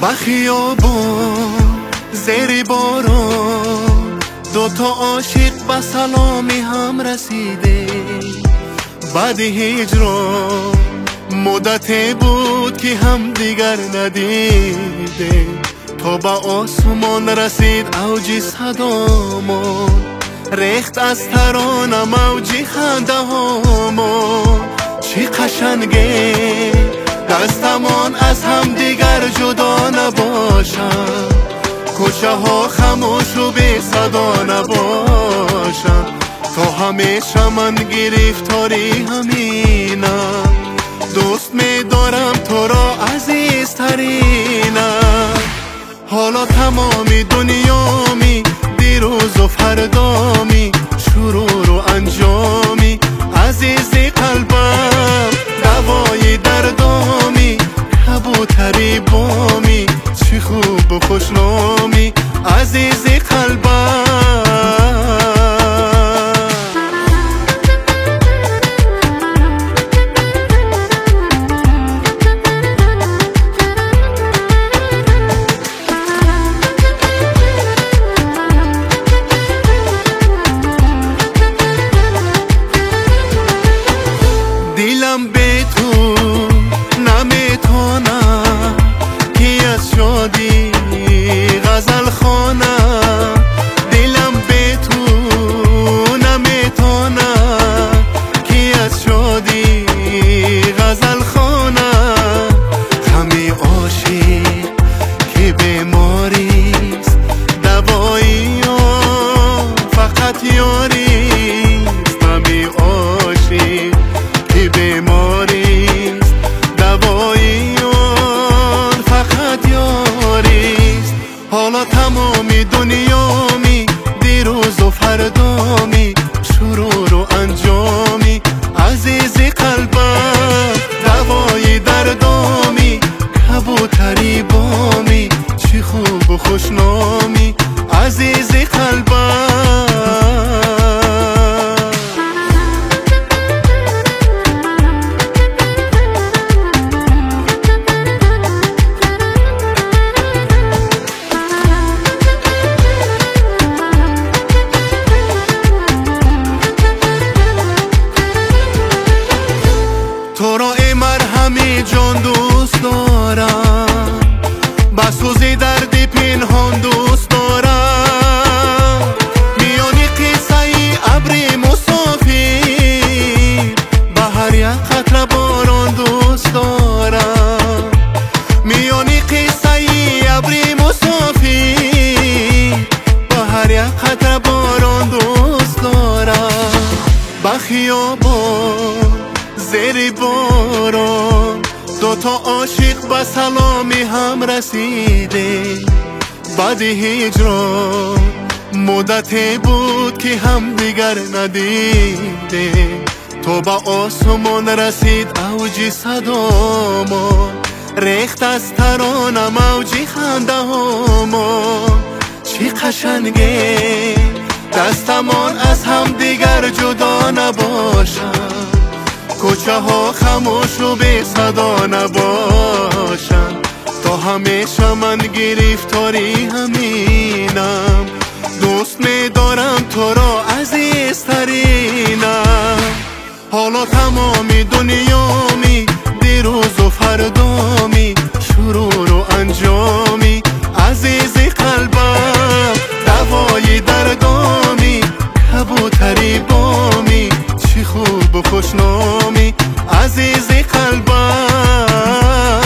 خیابون زیر بارون دوتا عاشق به سلامی هم رسیده. بعد هجران مدتی بود که هم دیگر ندیده. تا به آسمان رسید اوج صدامون، ریخت از ترانه موج خنده هامون. چی قشنگه دستمان از هم دیگر جدا نباشن، کوچه ها خاموش و بی صدا نباشن. تا همیشه من گرفتاری همینم، دوست می‌دارم تو را عزیزترینم. حالا تمامی دنیامی، دیروز و فردامی، شروع و انجامی. عزیزی قلبم دوای دردامی، کبوتری بامی، چی خوب و خوشنامی. عزیزی قلبم دیلم به تو نمیتونم که از شادی غزل خوانم. دیلم به تو نمیتونم که از شادی غزل خوانم. غمی عاشق که بیماریست، دوایی فقط یاریست. غمی عاشق که بیماریست، دوایی آن فقط یاریست. حالا تمامی دنیامی، دیروز و فردامی، شروع و انجامی. عزیزی قلبم دوای دردامی، کبوتری بامی، چی خوب و خوشنامی. عزیزی قلبم تو را ای مرهمی جان دوست دارم، بسوزی دردی پنهان دوست دارم. میانی قصه ای ابری مسافر، به هر یک قطره باران دوست دارم. میانی قصه ای ابری مسافر، به هر یک قطره باران دوست دارم. به خیابون زیر بارون دوتا عاشق به سلامی هم رسیده. بعد هجران مدتی بود که هم دیگر ندیده. تو به آسمان رسید اوج صدامون، ریخت از ترانه موج خنده هامون. چی قشنگه دستمان از هم دیگر جدا نباشن، کوچه ها خاموش و بی صدا نباشن. تا همیشه من گرفتاری همینم، دوست می‌دارم تو را عزیزترینم. حالا تمامی دنیامی، دیروز و فردامی، شروع و انجامی. عزیزی قلبم دوای دردامی، کبوتری بامی، چی خوب و خوشنامی. عزیزی قلبم